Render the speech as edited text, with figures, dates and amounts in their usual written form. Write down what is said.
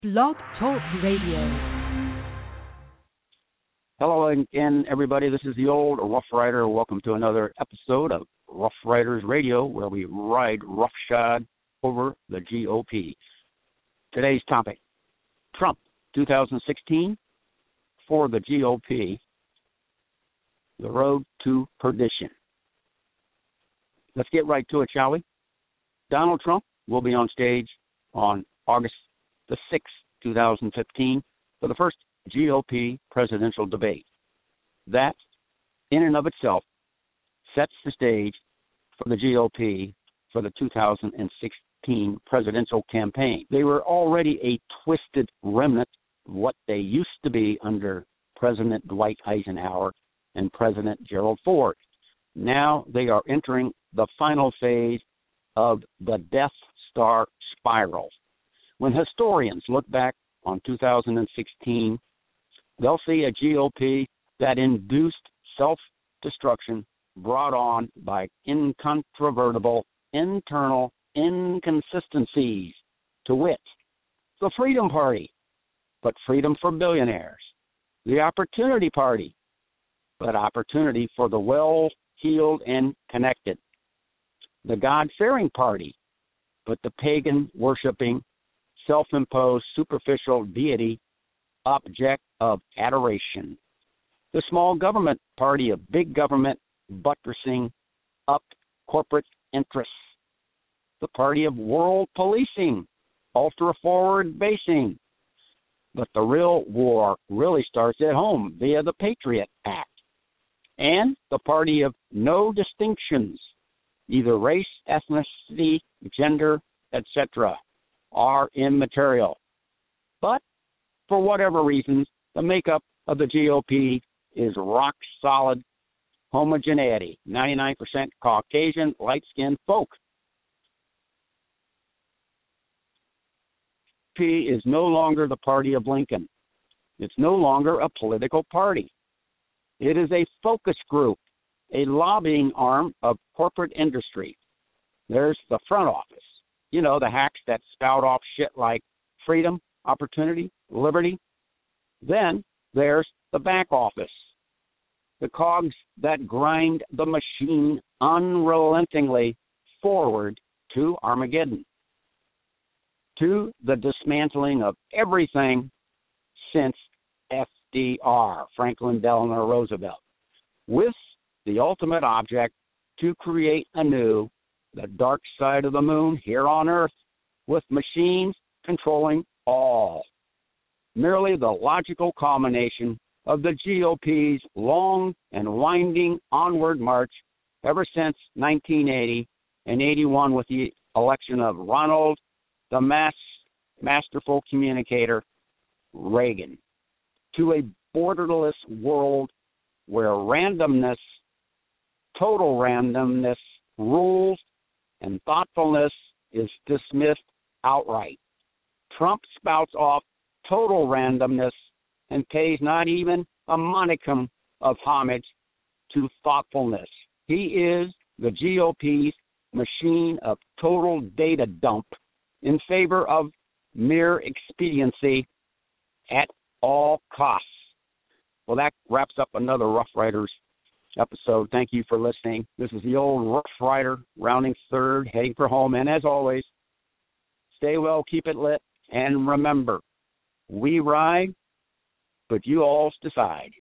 Blog Talk Radio. Hello again, everybody. This is the old Rough Rider. Welcome to another episode of Rough Riders Radio, where we ride roughshod over the GOP. Today's topic, Trump 2016 for the GOP, the road to perdition. Let's get right to it, shall we? Donald Trump will be on stage on August the 6th, 2015, for the first GOP presidential debate. That, in and of itself, sets the stage for the GOP for the 2016 presidential campaign. They were already a twisted remnant of what they used to be under President Dwight Eisenhower and President Gerald Ford. Now they are entering the final phase of the Death Star spiral. When historians look back on 2016, they'll see a GOP that induced self-destruction brought on by incontrovertible internal inconsistencies, to wit, the Freedom Party, but freedom for billionaires, the Opportunity Party, but opportunity for the well-heeled and connected, the God-fearing Party, but the pagan-worshiping, self-imposed superficial deity object of adoration, the small government party of big government buttressing up corporate interests, the party of world policing, ultra-forward basing. But the real war really starts at home via the Patriot Act, and the party of no distinctions, either race, ethnicity, gender, etc., are immaterial. But for whatever reasons, the makeup of the GOP is rock-solid homogeneity, 99% Caucasian, light-skinned folk. P is no longer the party of Lincoln. It's no longer a political party. It is a focus group, a lobbying arm of corporate industry. There's the front office. You know, the hacks that spout off shit like freedom, opportunity, liberty. Then there's the back office, the cogs that grind the machine unrelentingly forward to Armageddon, to the dismantling of everything since FDR, Franklin Delano Roosevelt, with the ultimate object to create anew the dark side of the moon here on Earth, with machines controlling all. Merely the logical culmination of the GOP's long and winding onward march ever since 1980 and 81 with the election of Ronald the Masterful Communicator Reagan, to a borderless world where randomness, total randomness, rules and thoughtfulness is dismissed outright. Trump spouts off total randomness and pays not even a monicum of homage to thoughtfulness. He is the GOP's machine of total data dump in favor of mere expediency at all costs. Well, that wraps up another Rough Riders episode. Thank you for listening. This is the old Rough Rider, rounding third, heading for home. And as always, stay well, keep it lit, and remember, we ride, but you all decide.